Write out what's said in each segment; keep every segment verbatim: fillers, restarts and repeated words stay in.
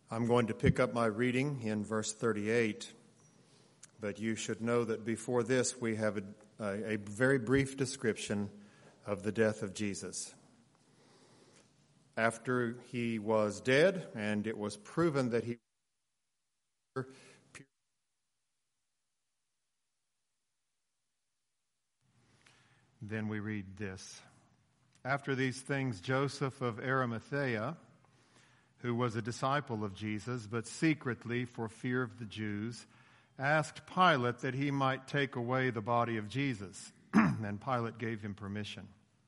I'm going to pick up my reading in verse thirty-eight, but you should know that before this we have a, a, a very brief description of the death of Jesus. After he was dead and it was proven that he then we read this. After these things, Joseph of Arimathea, who was a disciple of Jesus, but secretly for fear of the Jews, asked Pilate that he might take away the body of Jesus. And Pilate gave him permission.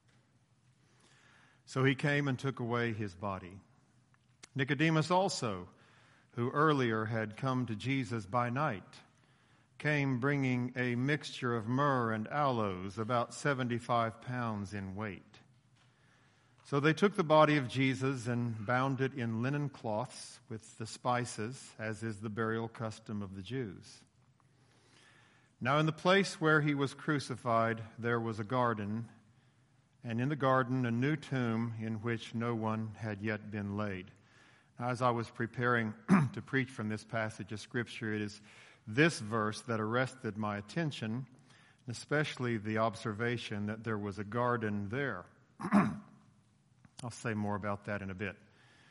So he came and took away his body. Nicodemus also, who earlier had come to Jesus by night, came bringing a mixture of myrrh and aloes, about seventy-five pounds in weight. So they took the body of Jesus and bound it in linen cloths with the spices, as is the burial custom of the Jews. Now in the place where he was crucified there was a garden, and in the garden a new tomb in which no one had yet been laid. Now, as I was preparing to preach from this passage of Scripture, it is this verse that arrested my attention, especially the observation that there was a garden there. I'll say more about that in a bit.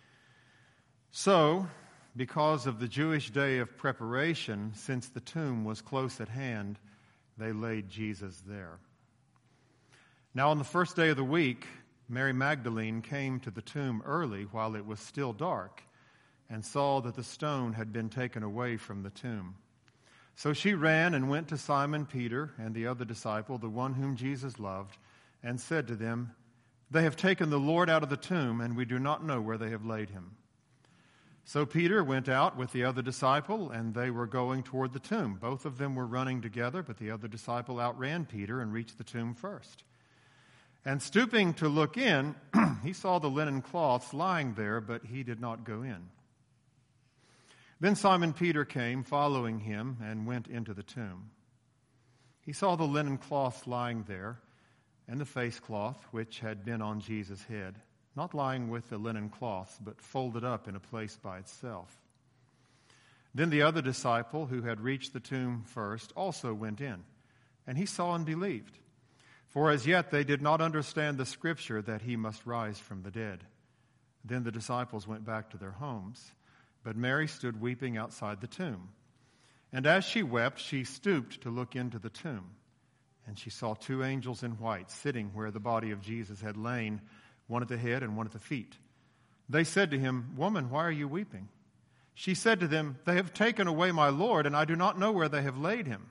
So, because of the Jewish day of preparation, since the tomb was close at hand, they laid Jesus there. Now, on the first day of the week, Mary Magdalene came to the tomb early while it was still dark and saw that the stone had been taken away from the tomb. So she ran and went to Simon Peter and the other disciple, the one whom Jesus loved, and said to them, "They have taken the Lord out of the tomb, and we do not know where they have laid him." So Peter went out with the other disciple, and they were going toward the tomb. Both of them were running together, but the other disciple outran Peter and reached the tomb first. And stooping to look in, he saw the linen cloths lying there, but he did not go in. Then Simon Peter came, following him, and went into the tomb. He saw the linen cloths lying there, and the face cloth which had been on Jesus' head, not lying with the linen cloths, but folded up in a place by itself. Then the other disciple, who had reached the tomb first, also went in, and he saw and believed. For as yet they did not understand the scripture that he must rise from the dead. Then the disciples went back to their homes, but Mary stood weeping outside the tomb. And as she wept, she stooped to look into the tomb. And she saw two angels in white sitting where the body of Jesus had lain, one at the head and one at the feet. They said to him, "Woman, why are you weeping?" She said to them, "They have taken away my Lord, and I do not know where they have laid him."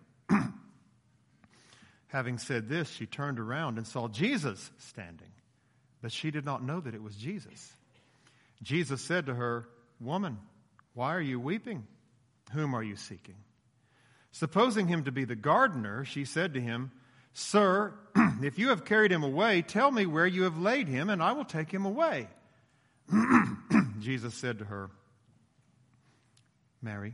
Having said this, she turned around and saw Jesus standing, but she did not know that it was Jesus. Jesus said to her, "Woman, why are you weeping? Whom are you seeking?" Supposing him to be the gardener, she said to him, "Sir, if you have carried him away, tell me where you have laid him, and I will take him away." Jesus said to her, "Mary."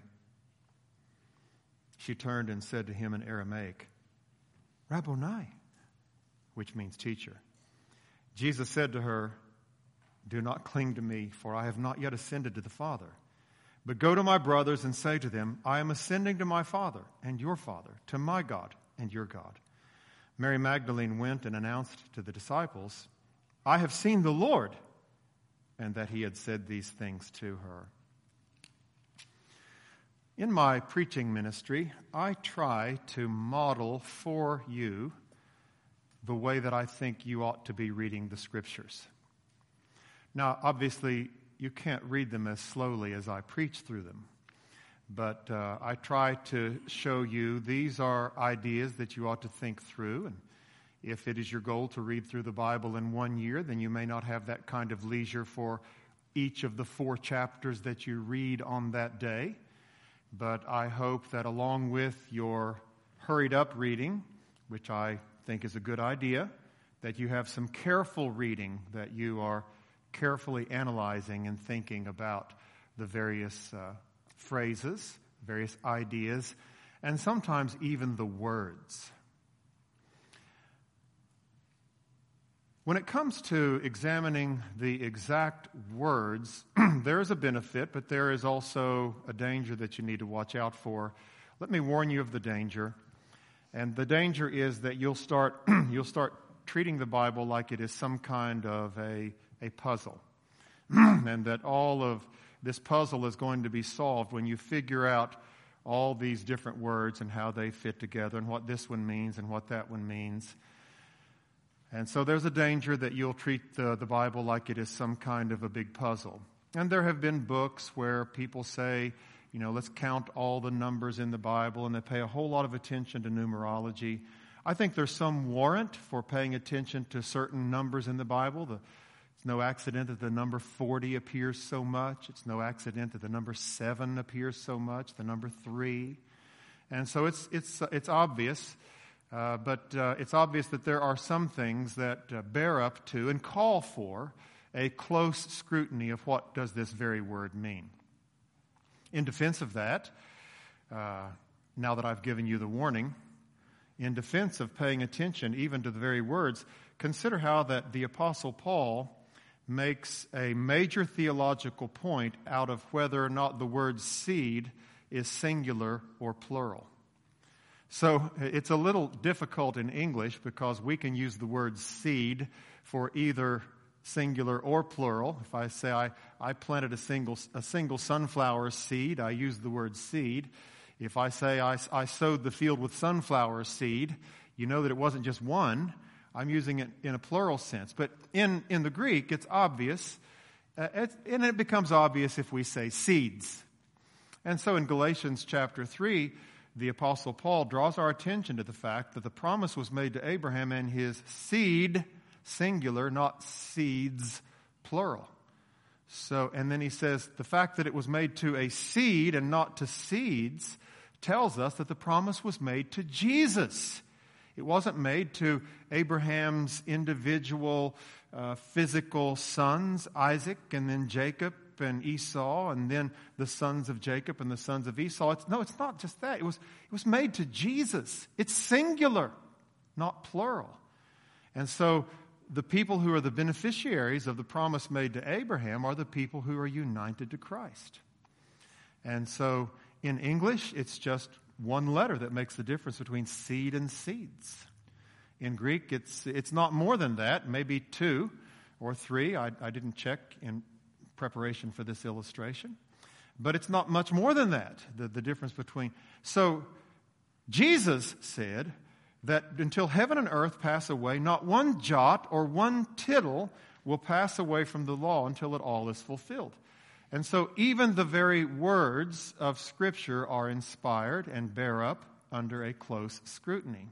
She turned and said to him in Aramaic, "Rabboni," which means teacher. Jesus said to her, "Do not cling to me, for I have not yet ascended to the Father. But go to my brothers and say to them, I am ascending to my Father and your Father, to my God and your God." Mary Magdalene went and announced to the disciples, "I have seen the Lord," and that he had said these things to her. In my preaching ministry, I try to model for you the way that I think you ought to be reading the Scriptures. Now, obviously, you can't read them as slowly as I preach through them. But uh, I try to show you these are ideas that you ought to think through. And if it is your goal to read through the Bible in one year, then you may not have that kind of leisure for each of the four chapters that you read on that day. But I hope that along with your hurried up reading, which I think is a good idea, that you have some careful reading, that you are carefully analyzing and thinking about the various uh, phrases, various ideas, and sometimes even the words. When it comes to examining the exact words, there is a benefit, but there is also a danger that you need to watch out for. Let me warn you of the danger. And the danger is that you'll start you'll start treating the Bible like it is some kind of a, a puzzle. And that all of this puzzle is going to be solved when you figure out all these different words and how they fit together and what this one means and what that one means. And so there's a danger that you'll treat the, the Bible like it is some kind of a big puzzle. And there have been books where people say, you know, let's count all the numbers in the Bible, and they pay a whole lot of attention to numerology. I think there's some warrant for paying attention to certain numbers in the Bible. The, it's no accident that the number forty appears so much. It's no accident that the number seven appears so much, the number three. And so it's it's it's obvious. Uh, but uh, it's obvious that there are some things that uh, bear up to and call for a close scrutiny of what does this very word mean. In defense of that, uh, now that I've given you the warning, in defense of paying attention even to the very words, consider how that the Apostle Paul makes a major theological point out of whether or not the word seed is singular or plural. So it's a little difficult in English because we can use the word seed for either singular or plural. If I say I, I planted a single a single sunflower seed, I use the word seed. If I say I, I sowed the field with sunflower seed, you know that it wasn't just one. I'm using it in a plural sense. But in, in the Greek, it's obvious, uh, it's, and it becomes obvious if we say seeds. And so in Galatians chapter three, the Apostle Paul draws our attention to the fact that the promise was made to Abraham and his seed, singular, not seeds, plural. So, and then he says the fact that it was made to a seed and not to seeds tells us that the promise was made to Jesus. It wasn't made to Abraham's individual uh, physical sons, Isaac and then Jacob and Esau, and then the sons of Jacob and the sons of Esau. It's, no, it's not just that. It was, it was made to Jesus. It's singular, not plural. And so the people who are the beneficiaries of the promise made to Abraham are the people who are united to Christ. And so in English, it's just one letter that makes the difference between seed and seeds. In Greek, it's it's not more than that, maybe two or three. I, I didn't check in preparation for this illustration. But it's not much more than that, the, the difference between. So Jesus said that until heaven and earth pass away, not one jot or one tittle will pass away from the law until it all is fulfilled. And so even the very words of Scripture are inspired and bear up under a close scrutiny.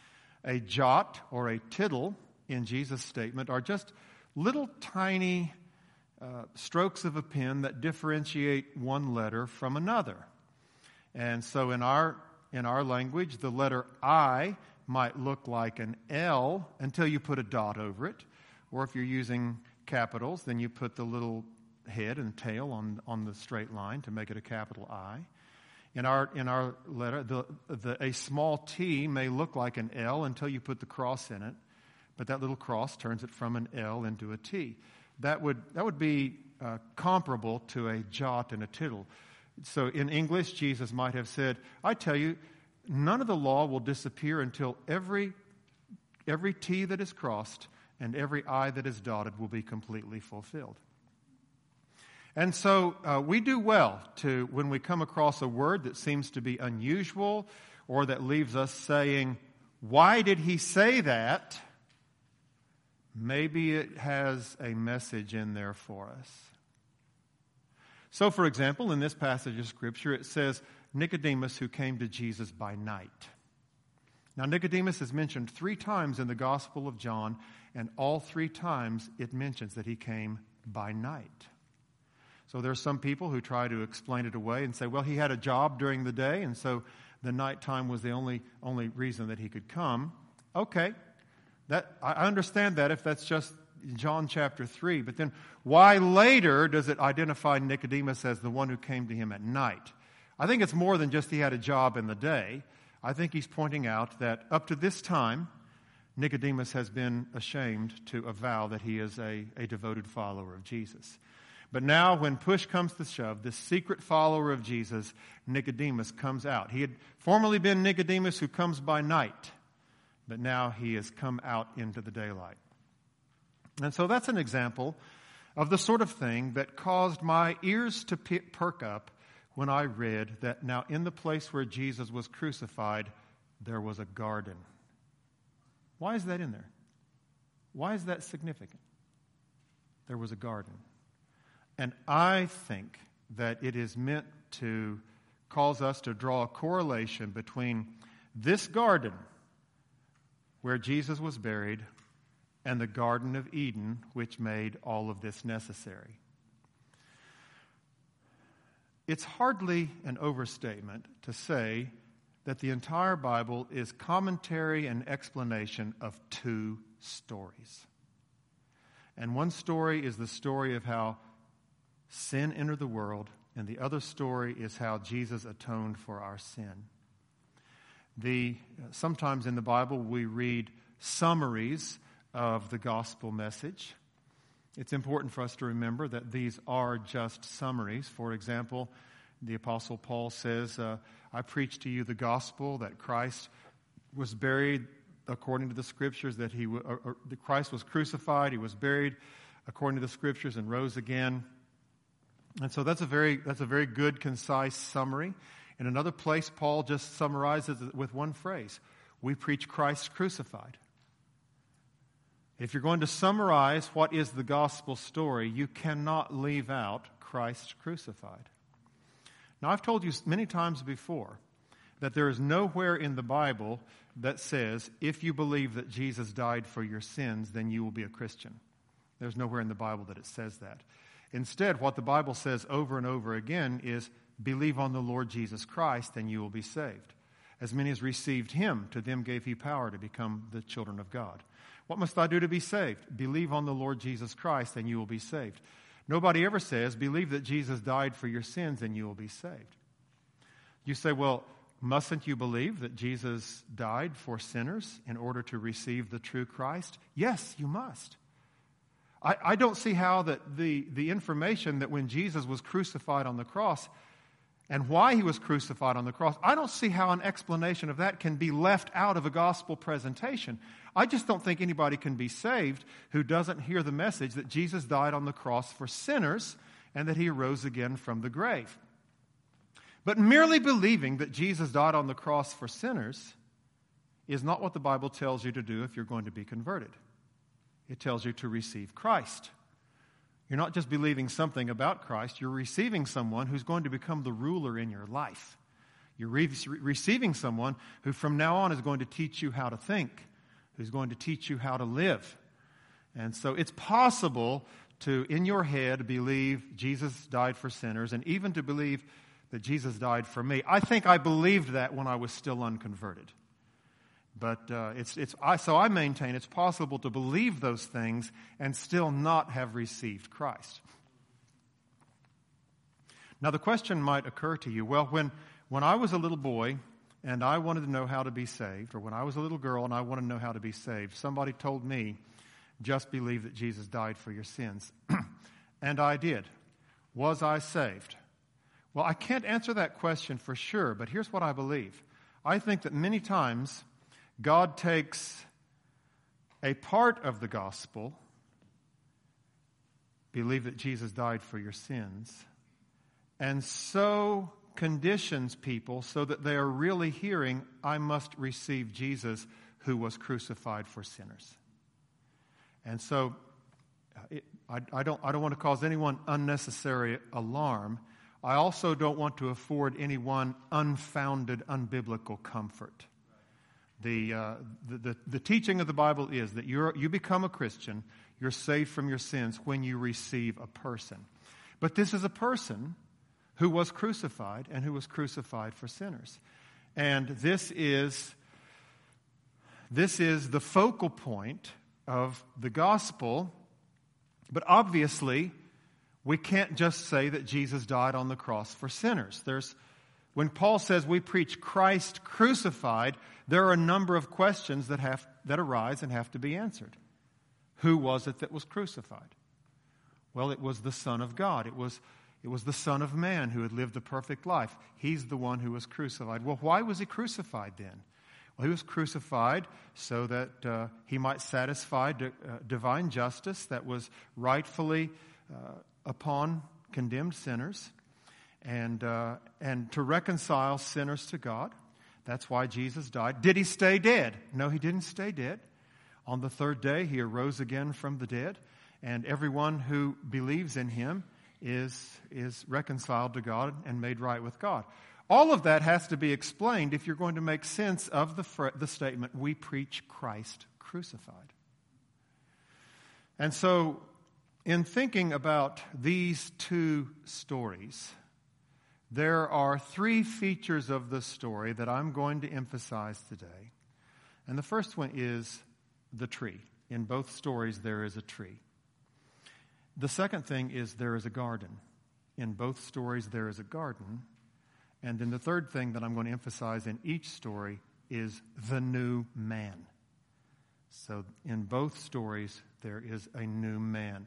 A jot or a tittle in Jesus' statement are just little tiny Uh, strokes of a pen that differentiate one letter from another. And so in our in our language, the letter I might look like an L until you put a dot over it. Or if you're using capitals, then you put the little head and tail on, on the straight line to make it a capital I. In our in our letter, the, the a small T may look like an L until you put the cross in it, but that little cross turns it from an L into a T. That would that would be uh, comparable to a jot and a tittle. So in English, Jesus might have said, I tell you, none of the law will disappear until every every T that is crossed and every I that is dotted will be completely fulfilled. And so uh, we do well to, when we come across a word that seems to be unusual or that leaves us saying, why did he say that? Maybe it has a message in there for us. So, for example, in this passage of Scripture, it says, Nicodemus who came to Jesus by night. Now, Nicodemus is mentioned three times in the Gospel of John, and all three times it mentions that he came by night. So there are some people who try to explain it away and say, well, he had a job during the day, and so the nighttime was the only only reason that he could come. Okay. That, I understand that if that's just John chapter three, but then why later does it identify Nicodemus as the one who came to him at night? I think it's more than just he had a job in the day. I think he's pointing out that up to this time, Nicodemus has been ashamed to avow that he is a, a devoted follower of Jesus. But now when push comes to shove, this secret follower of Jesus, Nicodemus, comes out. He had formerly been Nicodemus who comes by night, but now he has come out into the daylight. And so that's an example of the sort of thing that caused my ears to perk up when I read that now in the place where Jesus was crucified, there was a garden. Why is that in there? Why is that significant? There was a garden. And I think that it is meant to cause us to draw a correlation between this garden where Jesus was buried and the Garden of Eden, which made all of this necessary. It's hardly an overstatement to say that the entire Bible is commentary and explanation of two stories. And one story is the story of how sin entered the world, and the other story is how Jesus atoned for our sin. The sometimes in the Bible we read summaries of the gospel message. It's important for us to remember that these are just summaries. For example, the Apostle Paul says, uh, I preach to you the gospel that Christ was buried according to the Scriptures, that he w- or, or, that Christ was crucified, he was buried according to the Scriptures, and rose again. And so that's a very that's a very good, concise summary. In another place, Paul just summarizes it with one phrase: we preach Christ crucified. If you're going to summarize what is the gospel story, you cannot leave out Christ crucified. Now, I've told you many times before that there is nowhere in the Bible that says, if you believe that Jesus died for your sins, then you will be a Christian. There's nowhere in the Bible that it says that. Instead, what the Bible says over and over again is, believe on the Lord Jesus Christ, and you will be saved. As many as received him, to them gave he power to become the children of God. What must I do to be saved? Believe on the Lord Jesus Christ, and you will be saved. Nobody ever says, believe that Jesus died for your sins, and you will be saved. You say, well, mustn't you believe that Jesus died for sinners in order to receive the true Christ? Yes, you must. I, I don't see how that the, the information that when Jesus was crucified on the cross and why he was crucified on the cross, I don't see how an explanation of that can be left out of a gospel presentation. I just don't think anybody can be saved who doesn't hear the message that Jesus died on the cross for sinners and that he rose again from the grave. But merely believing that Jesus died on the cross for sinners is not what the Bible tells you to do if you're going to be converted. It tells you to receive Christ. You're not just believing something about Christ, you're receiving someone who's going to become the ruler in your life. You're re- receiving someone who from now on is going to teach you how to think, who's going to teach you how to live. And so it's possible to, in your head, believe Jesus died for sinners, and even to believe that Jesus died for me. I think I believed that when I was still unconverted. But uh, it's it's I, so I maintain it's possible to believe those things and still not have received Christ. Now the question might occur to you, well, when, when I was a little boy and I wanted to know how to be saved, or when I was a little girl and I wanted to know how to be saved, somebody told me, just believe that Jesus died for your sins. And I did. Was I saved? Well, I can't answer that question for sure, but here's what I believe. I think that many times God takes a part of the gospel, believe that Jesus died for your sins, and so conditions people so that they are really hearing, I must receive Jesus who was crucified for sinners. And so it, I, I don't, I don't want to cause anyone unnecessary alarm. I also don't want to afford anyone unfounded, unbiblical comfort. The, uh, the, the, the teaching of the Bible is that you're, you become a Christian, you're saved from your sins when you receive a person. But this is a person who was crucified and who was crucified for sinners. And this is, this is the focal point of the gospel. But obviously, we can't just say that Jesus died on the cross for sinners. There's When Paul says we preach Christ crucified, there are a number of questions that have that arise and have to be answered. Who was it that was crucified? Well, it was the Son of God. It was, it was the Son of Man who had lived the perfect life. He's the one who was crucified. Well, why was he crucified then? Well, he was crucified so that uh, he might satisfy di- uh, divine justice that was rightfully uh, upon condemned sinners, and uh, and to reconcile sinners to God. That's why Jesus died. Did he stay dead? No, he didn't stay dead. On the third day, he arose again from the dead, and everyone who believes in him is, is reconciled to God and made right with God. All of that has to be explained if you're going to make sense of the, fr- the statement, we preach Christ crucified. And so, in thinking about these two stories, there are three features of the story that I'm going to emphasize today. And the first one is the tree. In both stories, there is a tree. The second thing is there is a garden. In both stories, there is a garden. And then the third thing that I'm going to emphasize in each story is the new man. So in both stories, there is a new man.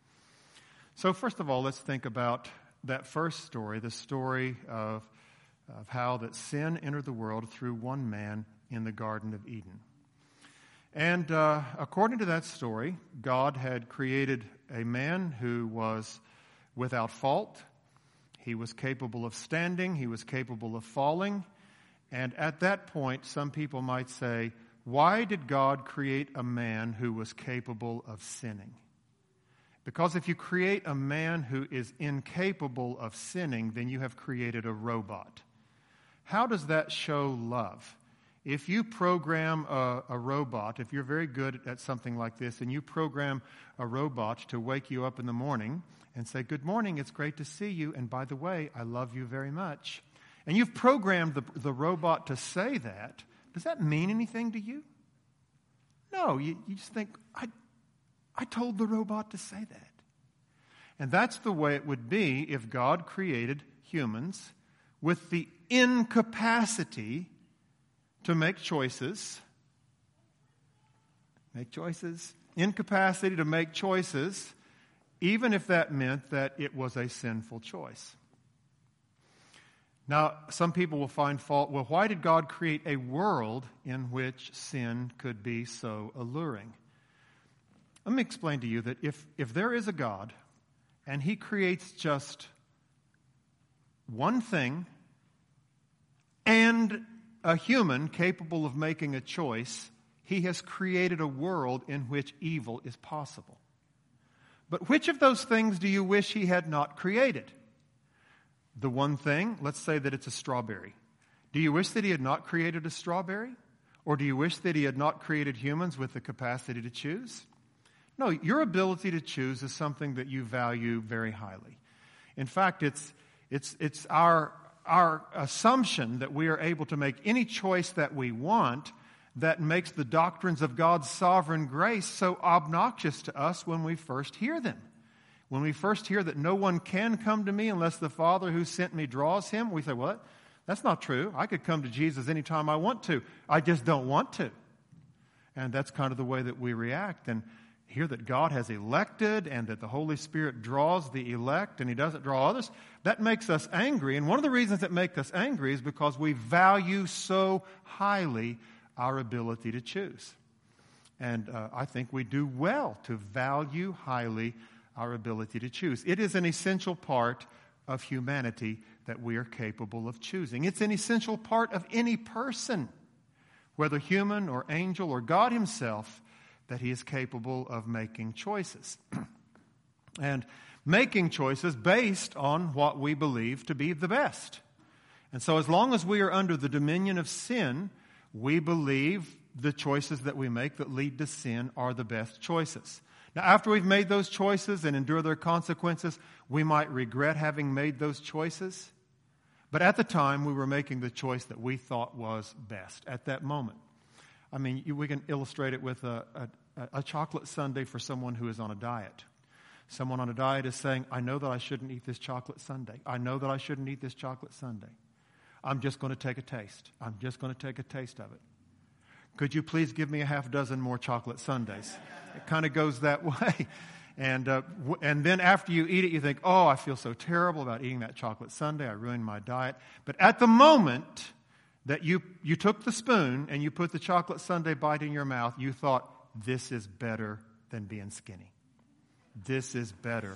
So first of all, let's think about that first story, the story of, of how that sin entered the world through one man in the Garden of Eden. And uh, according to that story, God had created a man who was without fault. He was capable of standing. He was capable of falling. And at that point, some people might say, why did God create a man who was capable of sinning? Because if you create a man who is incapable of sinning, then you have created a robot. How does that show love? If you program a, a robot, if you're very good at something like this, and you program a robot to wake you up in the morning and say, good morning, it's great to see you, and by the way, I love you very much. And you've programmed the, the robot to say that, does that mean anything to you? No, you, you just think, I, I told the robot to say that. And that's the way it would be if God created humans with the incapacity to make choices, make choices, incapacity to make choices, even if that meant that it was a sinful choice. Now, some people will find fault, well, why did God create a world in which sin could be so alluring? Let me explain to you that if, if there is a God and he creates just one thing and a human capable of making a choice, he has created a world in which evil is possible. But which of those things do you wish he had not created? The one thing, let's say that it's a strawberry. Do you wish that he had not created a strawberry? Or do you wish that he had not created humans with the capacity to choose? No, your ability to choose is something that you value very highly. In fact, it's it's it's our our assumption that we are able to make any choice that we want that makes the doctrines of God's sovereign grace so obnoxious to us when we first hear them. When we first hear that no one can come to me unless the Father who sent me draws him, we say, well, that's not true. I could come to Jesus anytime I want to. I just don't want to. And that's kind of the way that we react. And hear that God has elected and that the Holy Spirit draws the elect and he doesn't draw others, that makes us angry. And one of the reasons that makes us angry is because we value so highly our ability to choose. And uh, I think we do well to value highly our ability to choose. It is an essential part of humanity that we are capable of choosing. It's an essential part of any person, whether human or angel or God himself, that he is capable of making choices. And making choices based on what we believe to be the best. And so as long as we are under the dominion of sin, we believe the choices that we make that lead to sin are the best choices. Now, after we've made those choices and endure their consequences, we might regret having made those choices. But at the time, we were making the choice that we thought was best at that moment. I mean, we can illustrate it with a, a, a chocolate sundae for someone who is on a diet. Someone on a diet is saying, I know that I shouldn't eat this chocolate sundae. I know that I shouldn't eat this chocolate sundae. I'm just going to take a taste. I'm just going to take a taste of it. Could you please give me a half dozen more chocolate sundaes? It kind of goes that way. And uh, w- and then after you eat it, you think, oh, I feel so terrible about eating that chocolate sundae. I ruined my diet. But at the moment that you, you took the spoon and you put the chocolate sundae bite in your mouth, you thought, this is better than being skinny. This is better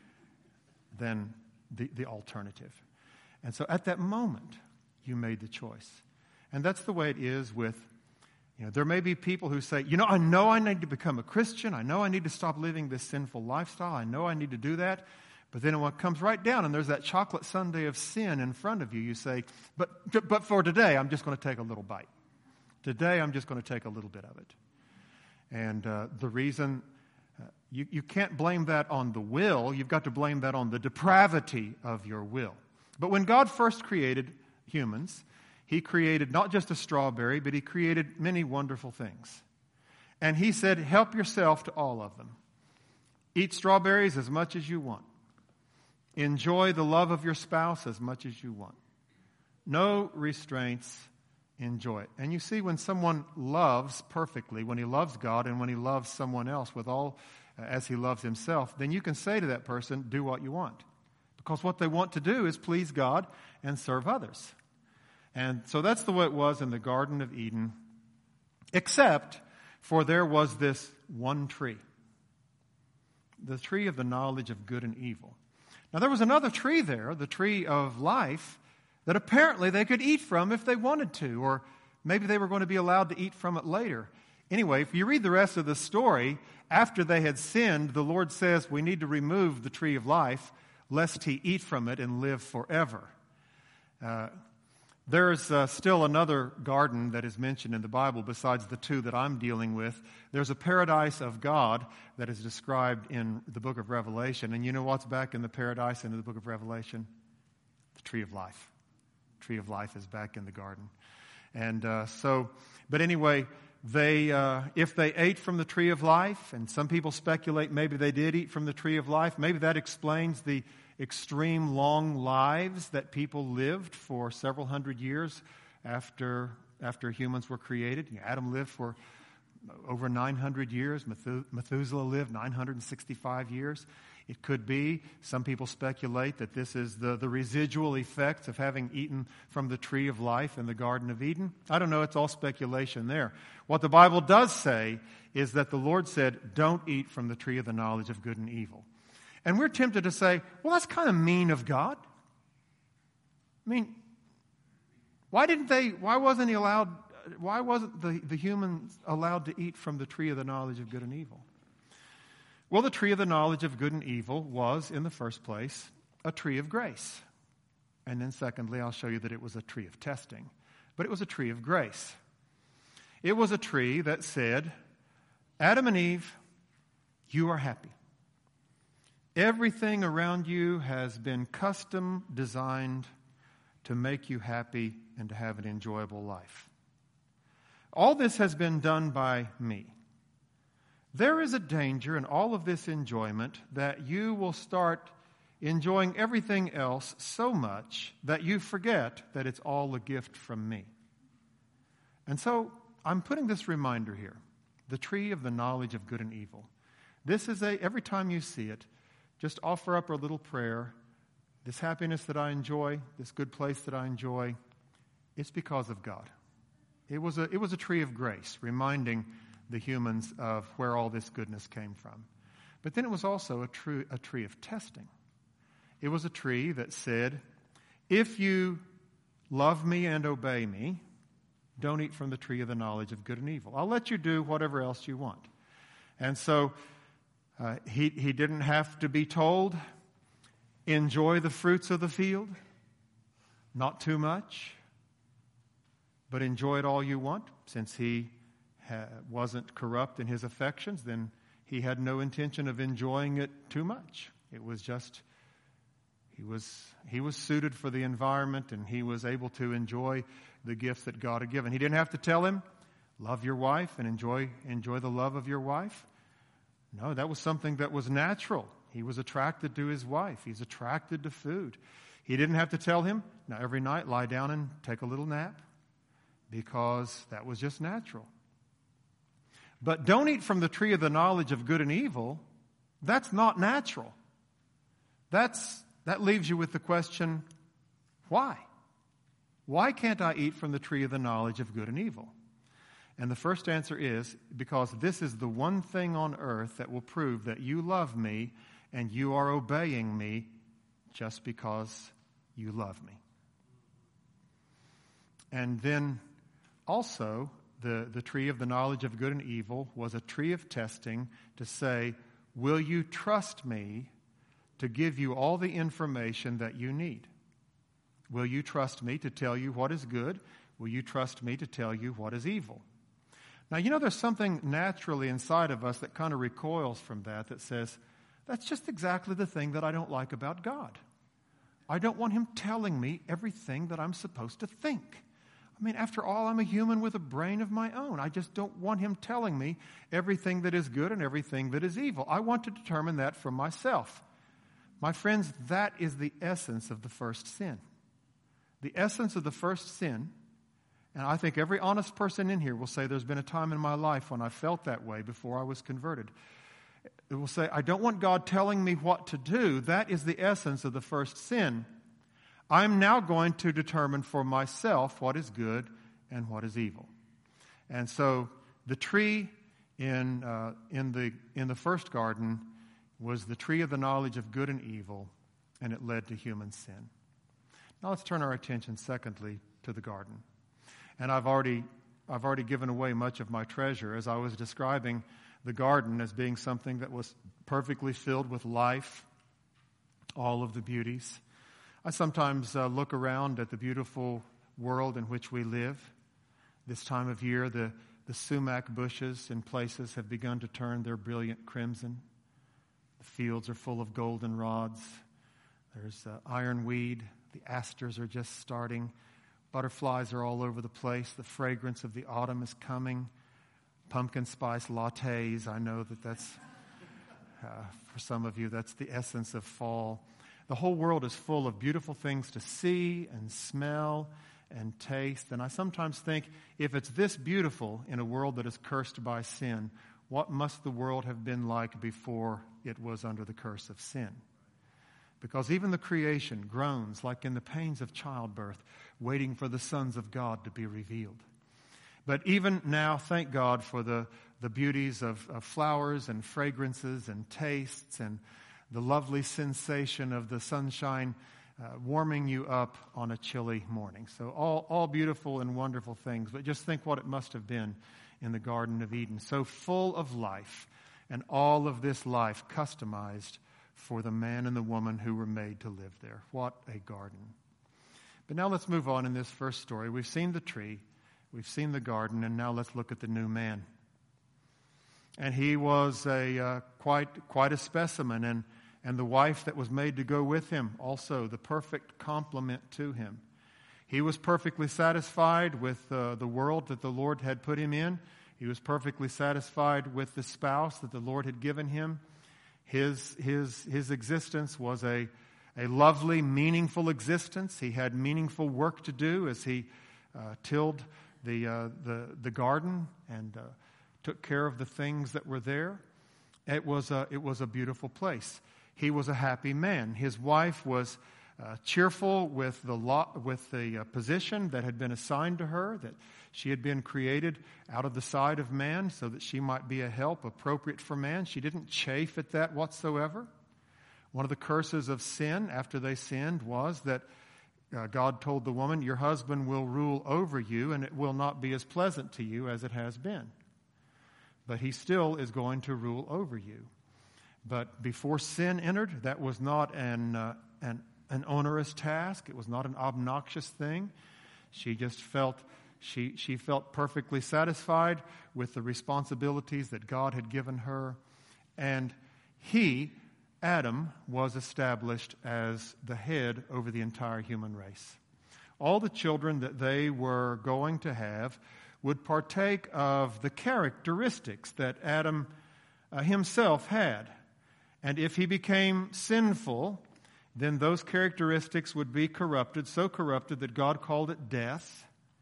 than the, the alternative. And so at that moment, you made the choice. And that's the way it is with, you know, there may be people who say, you know, I know I need to become a Christian. I know I need to stop living this sinful lifestyle. I know I need to do that. But then when it comes right down and there's that chocolate sundae of sin in front of you, you say, but, but for today, I'm just going to take a little bite. Today, I'm just going to take a little bit of it. And uh, the reason, uh, you, you can't blame that on the will. You've got to blame that on the depravity of your will. But when God first created humans, He created not just a strawberry, but He created many wonderful things. And He said, help yourself to all of them. Eat strawberries as much as you want. Enjoy the love of your spouse as much as you want. No restraints. Enjoy it. And you see, when someone loves perfectly, when he loves God and when he loves someone else with all uh, as he loves himself, then you can say to that person, do what you want. Because what they want to do is please God and serve others. And so that's the way it was in the Garden of Eden, except for there was this one tree, the tree of the knowledge of good and evil. Now there was another tree there, the tree of life, that apparently they could eat from if they wanted to, or maybe they were going to be allowed to eat from it later. Anyway, if you read the rest of the story, after they had sinned, the Lord says we need to remove the tree of life, lest he eat from it and live forever. Uh, there's uh, still another garden that is mentioned in the Bible besides the two that I'm dealing with. There's a paradise of God that is described in the book of Revelation. And you know what's back in the paradise in the book of Revelation? The tree of life. Tree of life is back in the garden. And uh, so, but anyway, they uh, if they ate from the tree of life, and some people speculate maybe they did eat from the tree of life, maybe that explains the extreme long lives that people lived for several hundred years after after humans were created. Adam lived for over nine hundred years. Methuselah lived nine hundred sixty-five years. It could be, some people speculate that this is the, the residual effects of having eaten from the tree of life in the Garden of Eden. I don't know, it's all speculation there. What the Bible does say is that the Lord said, don't eat from the tree of the knowledge of good and evil. And we're tempted to say, well, that's kind of mean of God. I mean, why didn't they, why wasn't he allowed, why wasn't the, the humans allowed to eat from the tree of the knowledge of good and evil? Well, the tree of the knowledge of good and evil was, in the first place, a tree of grace. And then secondly, I'll show you that it was a tree of testing. But it was a tree of grace. It was a tree that said, Adam and Eve, you are happy. Everything around you has been custom designed to make you happy and to have an enjoyable life. All this has been done by me. There is a danger in all of this enjoyment that you will start enjoying everything else so much that you forget that it's all a gift from me. And so I'm putting this reminder here, the tree of the knowledge of good and evil. This is a, every time you see it, just offer up a little prayer. This happiness that I enjoy, this good place that I enjoy, it's because of God. It was a, it was a tree of grace, reminding the humans of where all this goodness came from. But then it was also a, true, a tree of testing. It was a tree that said, if you love me and obey me, don't eat from the tree of the knowledge of good and evil. I'll let you do whatever else you want. And so uh, he, he didn't have to be told, enjoy the fruits of the field, not too much, but enjoy it all you want. Since he ha- wasn't corrupt in his affections, then he had no intention of enjoying it too much. It was just, he was he was suited for the environment, and he was able to enjoy the gifts that God had given. He didn't have to tell him, love your wife and enjoy enjoy the love of your wife. No, that was something that was natural. He was attracted to his wife. He's attracted to food. He didn't have to tell him, now every night lie down and take a little nap, because that was just natural. But don't eat from the tree of the knowledge of good and evil. That's not natural. That's, that leaves you with the question, why? Why can't I eat from the tree of the knowledge of good and evil? And the first answer is because this is the one thing on earth that will prove that you love me and you are obeying me just because you love me. And then also, the, the tree of the knowledge of good and evil was a tree of testing to say, will you trust me to give you all the information that you need? Will you trust me to tell you what is good? Will you trust me to tell you what is evil? Now, you know, there's something naturally inside of us that kind of recoils from that, that says, that's just exactly the thing that I don't like about God. I don't want him telling me everything that I'm supposed to think. I mean, after all, I'm a human with a brain of my own. I just don't want him telling me everything that is good and everything that is evil. I want to determine that for myself. My friends, that is the essence of the first sin. The essence of the first sin, and I think every honest person in here will say there's been a time in my life when I felt that way before I was converted. It will say, I don't want God telling me what to do. That is the essence of the first sin. I'm now going to determine for myself what is good and what is evil. And so the tree in uh, in the in the first garden was the tree of the knowledge of good and evil, and it led to human sin. Now let's turn our attention, secondly, to the garden. And I've already I've already given away much of my treasure as I was describing the garden as being something that was perfectly filled with life, all of the beauties. I sometimes uh, look around at the beautiful world in which we live. This time of year, the, the sumac bushes in places have begun to turn their brilliant crimson. The fields are full of goldenrods. There's uh, ironweed. The asters are just starting. Butterflies are all over the place. The fragrance of the autumn is coming. Pumpkin spice lattes, I know that that's, uh, for some of you, that's the essence of fall. The whole world is full of beautiful things to see and smell and taste. And I sometimes think, if it's this beautiful in a world that is cursed by sin, what must the world have been like before it was under the curse of sin? Because even the creation groans like in the pains of childbirth, waiting for the sons of God to be revealed. But even now, thank God for the, the beauties of, of flowers and fragrances and tastes and the lovely sensation of the sunshine uh, warming you up on a chilly morning. So all, all beautiful and wonderful things. But just think what it must have been in the Garden of Eden. So full of life, and all of this life customized for the man and the woman who were made to live there. What a garden. But now let's move on in this first story. We've seen the tree, we've seen the garden, and now let's look at the new man. And he was a uh, quite quite a specimen, and, and the wife that was made to go with him, also the perfect complement to him. He was perfectly satisfied with uh, the world that the Lord had put him in. He was perfectly satisfied with the spouse that the Lord had given him. His his his existence was a a lovely, meaningful existence. He had meaningful work to do as he uh, tilled the uh, the the garden and uh, took care of the things that were there. It was a it was a beautiful place. He was a happy man. His wife was uh, cheerful with the lot, with the uh, position that had been assigned to her, that she had been created out of the side of man so that she might be a help appropriate for man. She didn't chafe at that whatsoever. One of the curses of sin after they sinned was that uh, God told the woman, your husband will rule over you and it will not be as pleasant to you as it has been. But he still is going to rule over you. But before sin entered, that was not an, uh, an, an onerous task. It was not an obnoxious thing. She just felt She she felt perfectly satisfied with the responsibilities that God had given her. And he, Adam, was established as the head over the entire human race. All the children that they were going to have would partake of the characteristics that Adam uh, himself had. And if he became sinful, then those characteristics would be corrupted, so corrupted that God called it death.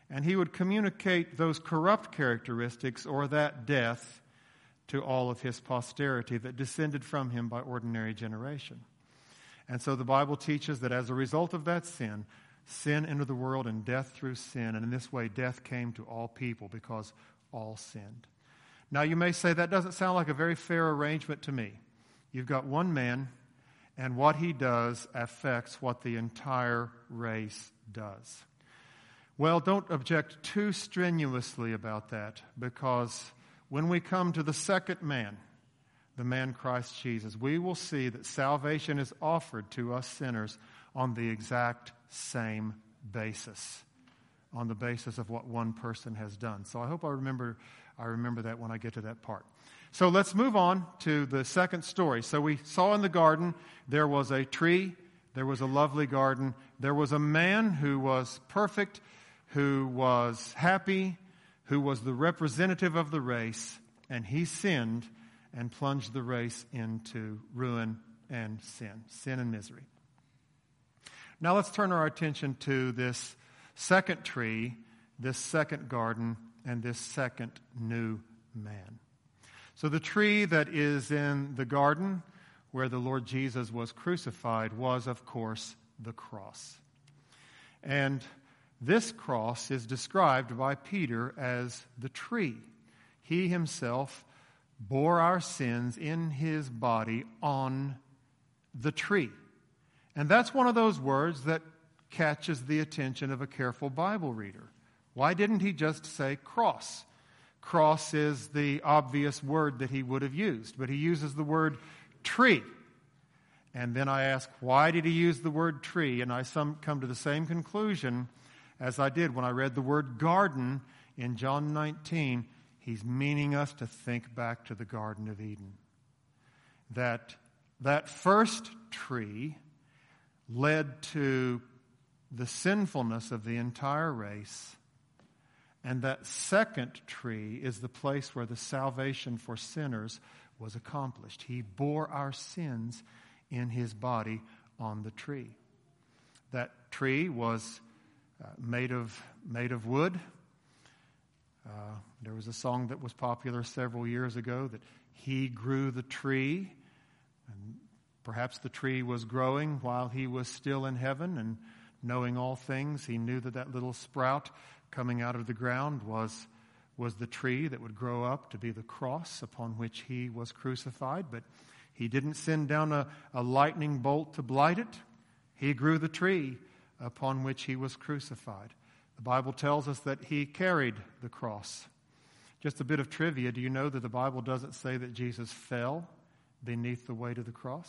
and he would communicate those corrupt characteristics or that death to all of his posterity that descended from him by ordinary generation. And so the Bible teaches that as a result of that sin, sin entered the world and death through sin, and in this way death came to all people because all sinned. Now you may say that doesn't sound like a very fair arrangement to me. You've got one man, and what he does affects what the entire race does. Well, don't object too strenuously about that, because when we come to the second man, the man Christ Jesus, we will see that salvation is offered to us sinners on the exact same basis, on the basis of what one person has done. So I hope I remember I remember that when I get to that part. So let's move on to the second story. So we saw in the garden there was a tree, there was a lovely garden, there was a man who was perfect, who was happy, who was the representative of the race, and he sinned and plunged the race into ruin and sin, sin and misery. Now let's turn our attention to this second tree, this second garden, and this second new man. So the tree that is in the garden where the Lord Jesus was crucified was, of course, the cross. And this cross is described by Peter as the tree. He himself bore our sins in his body on the tree. And that's one of those words that catches the attention of a careful Bible reader. Why didn't he just say cross? Cross is the obvious word that he would have used, but he uses the word tree. And then I ask, why did he use the word tree? And I some come to the same conclusion as I did when I read the word garden in John nineteen. He's meaning us to think back to the Garden of Eden. That that first tree led to the sinfulness of the entire race, and that second tree is the place where the salvation for sinners was accomplished. He bore our sins in his body on the tree. That tree was uh, made of made of wood. Uh, there was a song that was popular several years ago that he grew the tree, and perhaps the tree was growing while he was still in heaven, and knowing all things, he knew that that little sprout coming out of the ground was, was the tree that would grow up to be the cross upon which he was crucified. But he didn't send down a, a lightning bolt to blight it. He grew the tree upon which he was crucified. The Bible tells us that he carried the cross. Just a bit of trivia. Do you know that the Bible doesn't say that Jesus fell beneath the weight of the cross?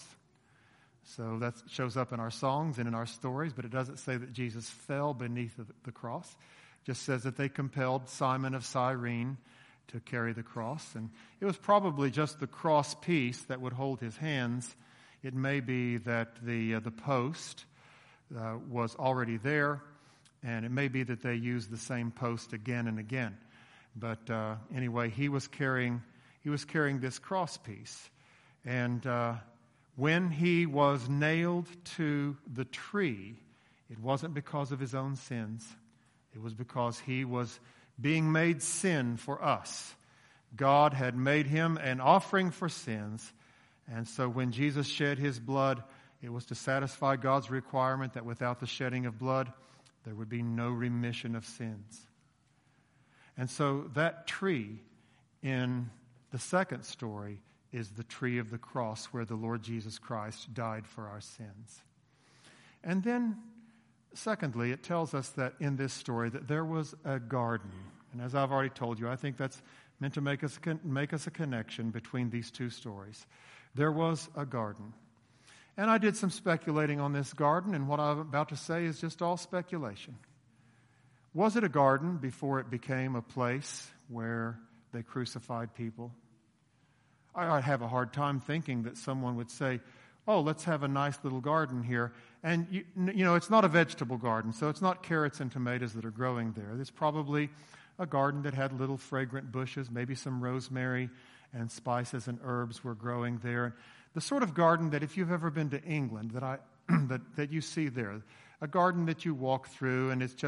So that shows up in our songs and in our stories, but it doesn't say that Jesus fell beneath the, the cross. It just says that they compelled Simon of Cyrene to carry the cross. And it was probably just the cross piece that would hold his hands. It may be that the, uh, the post uh, was already there, and it may be that they used the same post again and again. But uh, anyway, he was carrying he was carrying this cross piece. And uh, when he was nailed to the tree, it wasn't because of his own sins. It was because he was being made sin for us. God had made him an offering for sins. And so when Jesus shed his blood, it was to satisfy God's requirement that without the shedding of blood, there would be no remission of sins. And so that tree in the second story is the tree of the cross where the Lord Jesus Christ died for our sins. And then, secondly, it tells us that in this story that there was a garden. And as I've already told you, I think that's meant to make us make us a connection between these two stories. There was a garden. And I did some speculating on this garden, and what I'm about to say is just all speculation. Was it a garden before it became a place where they crucified people? I'd have a hard time thinking that someone would say, oh, let's have a nice little garden here. And, you, you know, it's not a vegetable garden, so it's not carrots and tomatoes that are growing there. It's probably a garden that had little fragrant bushes, maybe some rosemary and spices and herbs were growing there. The sort of garden that if you've ever been to England, that I that, that you see there, a garden that you walk through and it's just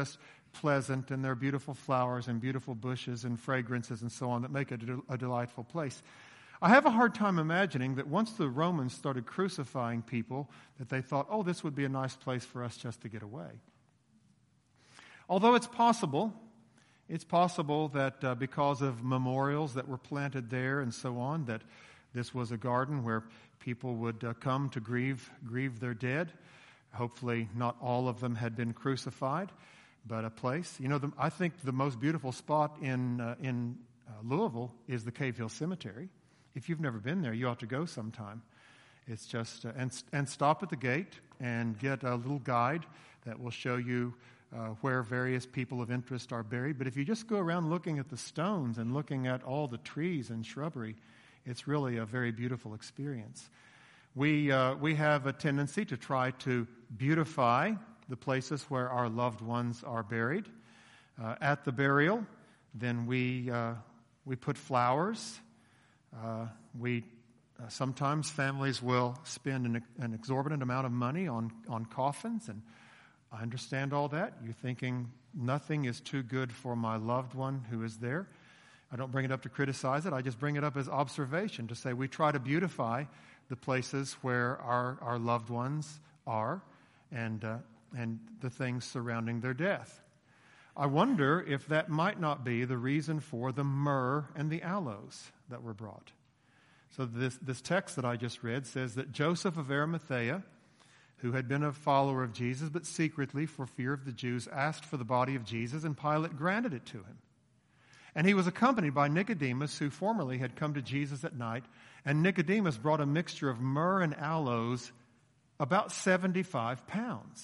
pleasant, and there are beautiful flowers and beautiful bushes and fragrances and so on that make it a, a delightful place. I have a hard time imagining that once the Romans started crucifying people, that they thought, oh, this would be a nice place for us just to get away. Although it's possible, it's possible that uh, because of memorials that were planted there and so on, that this was a garden where people would uh, come to grieve grieve their dead. Hopefully not all of them had been crucified, but a place. You know, the, I think the most beautiful spot in, uh, in uh, Louisville is the Cave Hill Cemetery. If you've never been there, you ought to go sometime. It's just, uh, and, and stop at the gate and get a little guide that will show you uh, where various people of interest are buried. But if you just go around looking at the stones and looking at all the trees and shrubbery, it's really a very beautiful experience. We, uh, we have a tendency to try to beautify the places where our loved ones are buried. Uh, at the burial, then we, uh, we put flowers. Uh, we uh, sometimes families will spend an, an exorbitant amount of money on, on coffins, and I understand all that. You're thinking nothing is too good for my loved one who is there. I don't bring it up to criticize it. I just bring it up as observation to say we try to beautify the places where our, our loved ones are and uh, and the things surrounding their death. I wonder if that might not be the reason for the myrrh and the aloes that were brought. So this, this text that I just read says that Joseph of Arimathea, who had been a follower of Jesus, but secretly for fear of the Jews, asked for the body of Jesus, and Pilate granted it to him. And he was accompanied by Nicodemus, who formerly had come to Jesus at night, and Nicodemus brought a mixture of myrrh and aloes, about seventy-five pounds.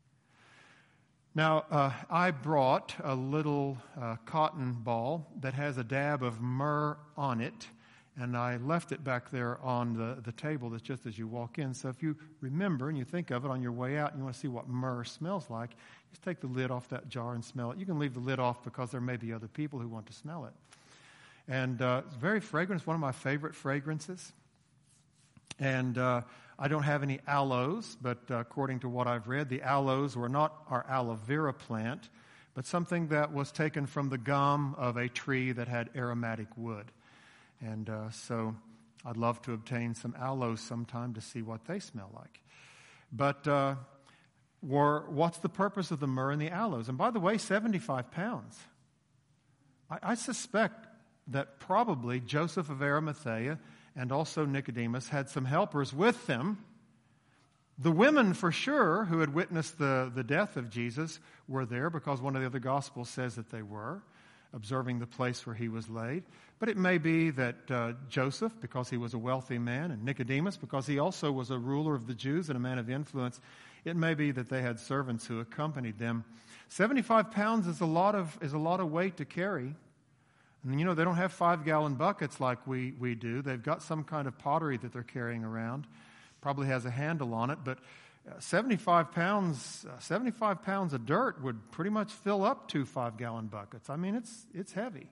Now, uh, I brought a little uh, cotton ball that has a dab of myrrh on it, and I left it back there on the, the table that's just as you walk in. So if you remember and you think of it on your way out and you want to see what myrrh smells like, just take the lid off that jar and smell it. You can leave the lid off because there may be other people who want to smell it. And uh, it's very fragrant. It's one of my favorite fragrances. And uh, I don't have any aloes, but uh, according to what I've read, the aloes were not our aloe vera plant, but something that was taken from the gum of a tree that had aromatic wood. And uh, so I'd love to obtain some aloes sometime to see what they smell like. But uh, were, what's the purpose of the myrrh and the aloes? And by the way, seventy-five pounds. I, I suspect that probably Joseph of Arimathea and also Nicodemus had some helpers with them. The women, for sure, who had witnessed the, the death of Jesus were there because one of the other Gospels says that they were, observing the place where he was laid. But it may be that uh, Joseph, because he was a wealthy man, and Nicodemus, because he also was a ruler of the Jews and a man of influence, it may be that they had servants who accompanied them. seventy-five pounds is a lot of is a lot of weight to carry. And, you know, they don't have five-gallon buckets like we, we do. They've got some kind of pottery that they're carrying around. Probably has a handle on it. But uh, seventy-five pounds, uh, seventy-five pounds of dirt would pretty much fill up two five-gallon buckets. I mean, it's it's heavy.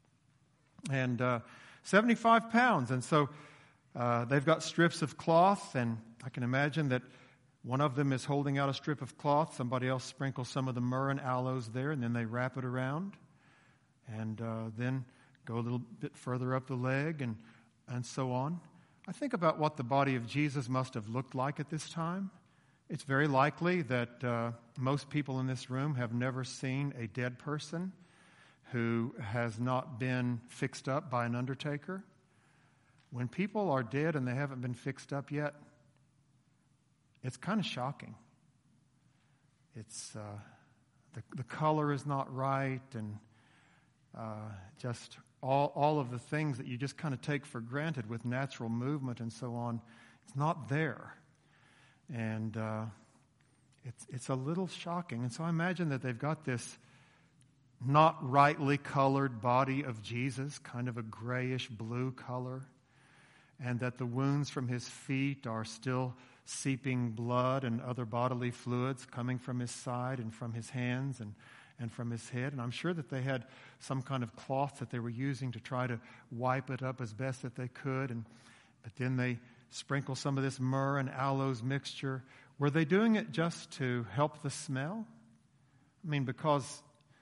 And uh, seventy-five pounds. And so uh, they've got strips of cloth, and I can imagine that one of them is holding out a strip of cloth. Somebody else sprinkles some of the myrrh and aloes there, and then they wrap it around. And uh, then go a little bit further up the leg and, and so on. I think about what the body of Jesus must have looked like at this time. It's very likely that uh, most people in this room have never seen a dead person who has not been fixed up by an undertaker. When people are dead and they haven't been fixed up yet, it's kind of shocking. It's uh, the, the color is not right, and Uh, just all, all of the things that you just kind of take for granted with natural movement and so on, it's not there. And uh, it's, it's a little shocking. And so I imagine that they've got this not rightly colored body of Jesus, kind of a grayish blue color, and that the wounds from his feet are still seeping blood and other bodily fluids coming from his side and from his hands and and from his head. And I'm sure that they had some kind of cloth that they were using to try to wipe it up as best that they could. And but then they sprinkle some of this myrrh and aloes mixture. Were they doing it just to help the smell? I mean, because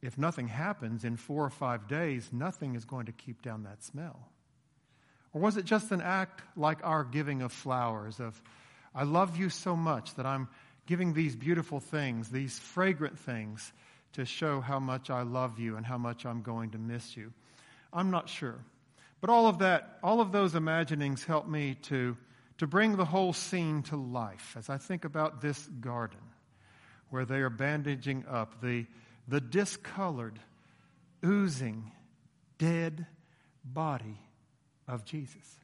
if nothing happens in four or five days, nothing is going to keep down that smell? Or was it just an act like our giving of flowers, of, I love you so much that I'm giving these beautiful things, these fragrant things, to show how much I love you and how much I'm going to miss you? I'm not sure. But all of that, all of those imaginings help me to, to bring the whole scene to life as I think about this garden where they are bandaging up the, the discolored, oozing, dead body of Jesus.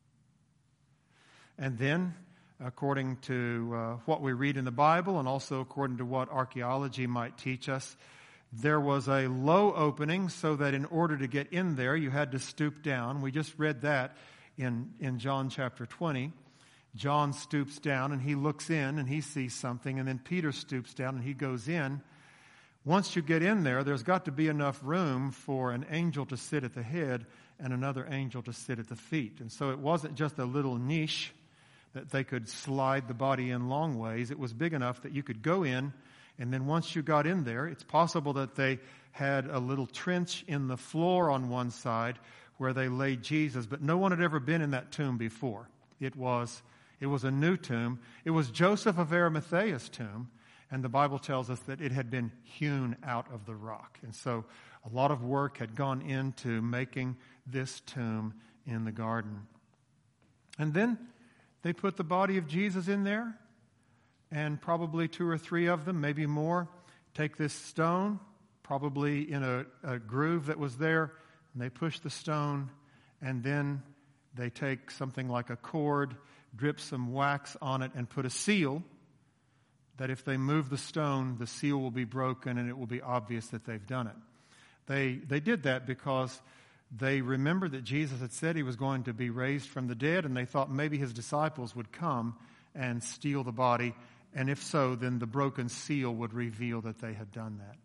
And then, according to uh, what we read in the Bible and also according to what archaeology might teach us, there was a low opening so that in order to get in there, you had to stoop down. We just read that in, in John chapter twenty. John stoops down and he looks in and he sees something, and then Peter stoops down and he goes in. Once you get in there, there's got to be enough room for an angel to sit at the head and another angel to sit at the feet. And so it wasn't just a little niche that they could slide the body in long ways. It was big enough that you could go in, and then once you got in there, it's possible that they had a little trench in the floor on one side where they laid Jesus, but no one had ever been in that tomb before. It was, it was a new tomb. It was Joseph of Arimathea's tomb, and the Bible tells us that it had been hewn out of the rock. And so a lot of work had gone into making this tomb in the garden. And then they put the body of Jesus in there, and probably two or three of them, maybe more, take this stone, probably in a, a groove that was there, and they push the stone, and then they take something like a cord, drip some wax on it, and put a seal that if they move the stone, the seal will be broken and it will be obvious that they've done it. They, they did that because they remembered that Jesus had said he was going to be raised from the dead, and they thought maybe his disciples would come and steal the body, and if so, then the broken seal would reveal that they had done that.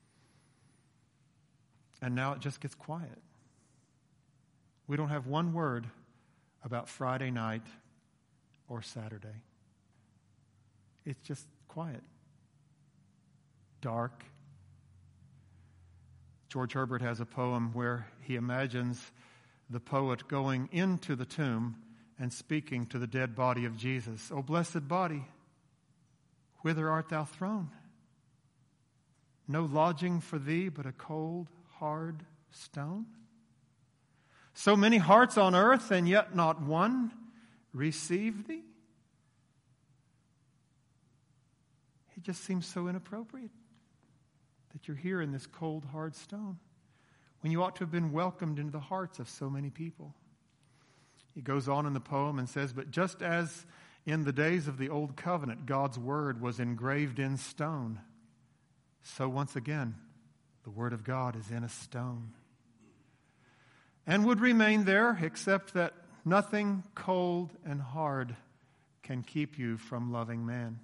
And now it just gets quiet. We don't have one word about Friday night or Saturday. It's just quiet. Dark. George Herbert has a poem where he imagines the poet going into the tomb and speaking to the dead body of Jesus. "O blessed body, whither art thou thrown? No lodging for thee but a cold, hard stone? So many hearts on earth, and yet not one receive thee?" It just seems so inappropriate that you're here in this cold, hard stone when you ought to have been welcomed into the hearts of so many people. He goes on in the poem and says, "But just as in the days of the Old Covenant, God's word was engraved in stone, so once again, the word of God is in a stone, and would remain there, except that nothing cold and hard can keep you from loving man."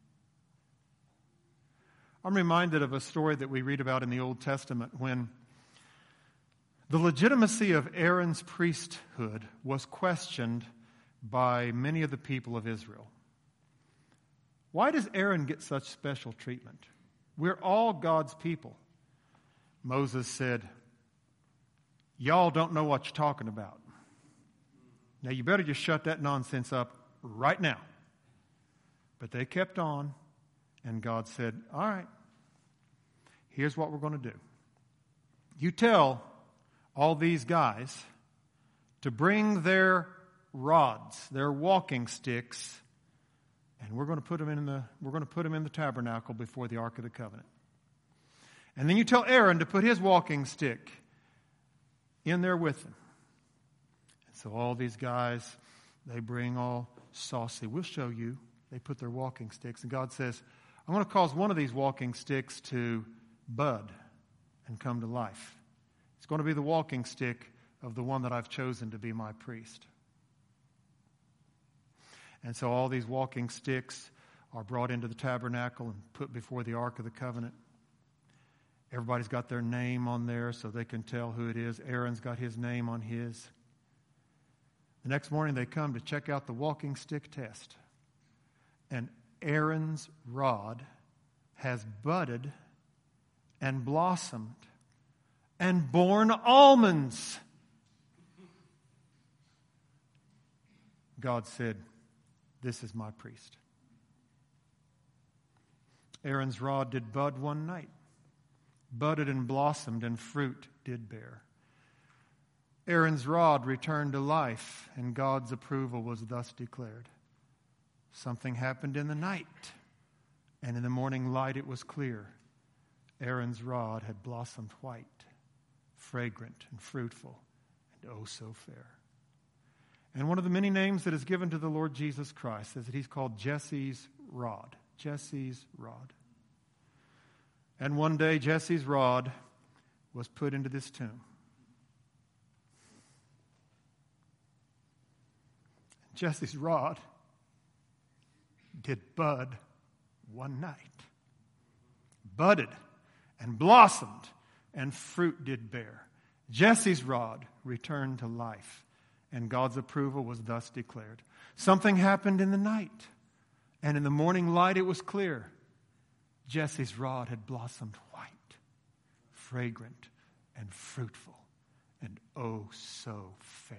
I'm reminded of a story that we read about in the Old Testament when the legitimacy of Aaron's priesthood was questioned by many of the people of Israel. Why does Aaron get such special treatment? We're all God's people. Moses said, "Y'all don't know what you're talking about. Now you better just shut that nonsense up right now." But they kept on, and God said, "All right, here's what we're going to do. You tell all these guys to bring their rods, their walking sticks, and we're going to put them in the we're going to put them in the tabernacle before the Ark of the Covenant. And then you tell Aaron to put his walking stick in there with him." And so all these guys, they bring all saucy. "We'll show you." They put their walking sticks, and God says, "I'm going to cause one of these walking sticks to bud and come to life. It's going to be the walking stick of the one that I've chosen to be my priest." And so all these walking sticks are brought into the tabernacle and put before the Ark of the Covenant. Everybody's got their name on there so they can tell who it is. Aaron's got his name on his. The next morning they come to check out the walking stick test. And Aaron's rod has budded and blossomed and borne almonds. God said, "This is my priest." Aaron's rod did bud one night, budded and blossomed, and fruit did bear. Aaron's rod returned to life, and God's approval was thus declared. Something happened in the night, and in the morning light it was clear. Aaron's rod had blossomed white, fragrant and fruitful, and oh so fair. And one of the many names that is given to the Lord Jesus Christ is that he's called Jesse's rod. Jesse's rod. And one day Jesse's rod was put into this tomb. Jesse's rod did bud one night. Budded and blossomed, and fruit did bear. Jesse's rod returned to life, and God's approval was thus declared. Something happened in the night, and in the morning light it was clear. Jesse's rod had blossomed white, fragrant, and fruitful, and oh so fair.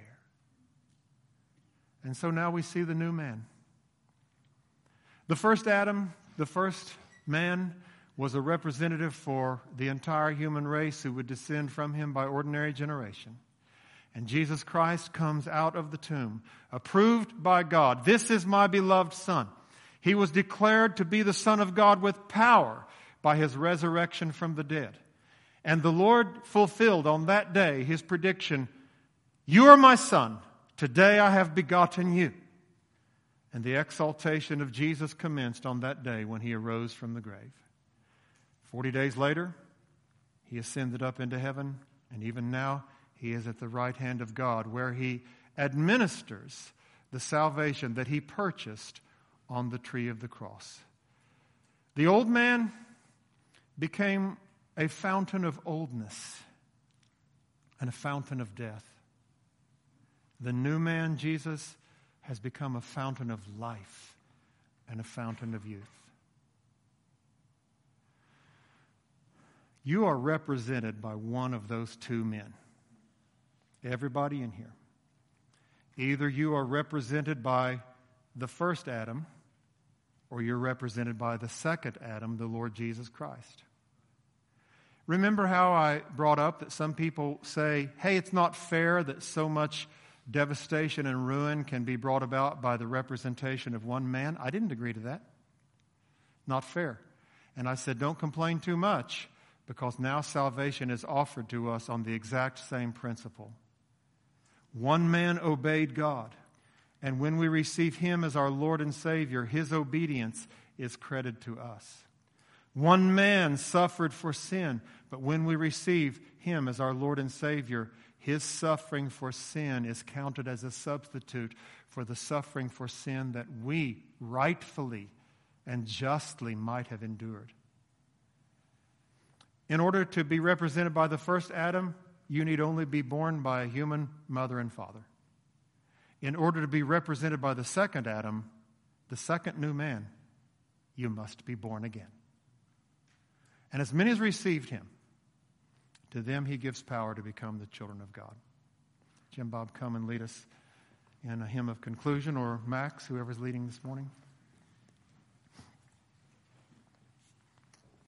And so now we see the new man. The first Adam, the first man, was a representative for the entire human race who would descend from him by ordinary generation. And Jesus Christ comes out of the tomb, approved by God. This is my beloved Son. He was declared to be the Son of God with power by his resurrection from the dead. And the Lord fulfilled on that day his prediction, "You are my Son. Today I have begotten you." And the exaltation of Jesus commenced on that day when he arose from the grave. Forty days later, he ascended up into heaven, and even now he is at the right hand of God, where he administers the salvation that he purchased on the tree of the cross. The old man became a fountain of oldness and a fountain of death. The new man, Jesus, has become a fountain of life and a fountain of youth. You are represented by one of those two men. Everybody in here. Either you are represented by the first Adam, or you're represented by the second Adam, the Lord Jesus Christ. Remember how I brought up that some people say, hey, it's not fair that so much devastation and ruin can be brought about by the representation of one man? I didn't agree to that. Not fair. And I said, don't complain too much, because now salvation is offered to us on the exact same principle. One man obeyed God, and when we receive him as our Lord and Savior, his obedience is credited to us. One man suffered for sin, but when we receive him as our Lord and Savior, his suffering for sin is counted as a substitute for the suffering for sin that we rightfully and justly might have endured. In order to be represented by the first Adam, you need only be born by a human mother and father. In order to be represented by the second Adam, the second new man, you must be born again. And as many as received him, to them he gives power to become the children of God. Jim Bob, come and lead us in a hymn of conclusion, or Max, whoever's leading this morning.